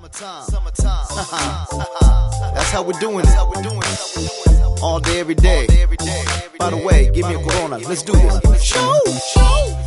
Summertime. That's how we're doing it. All day, every day. By the way, give me a Corona. Let's do this. Show.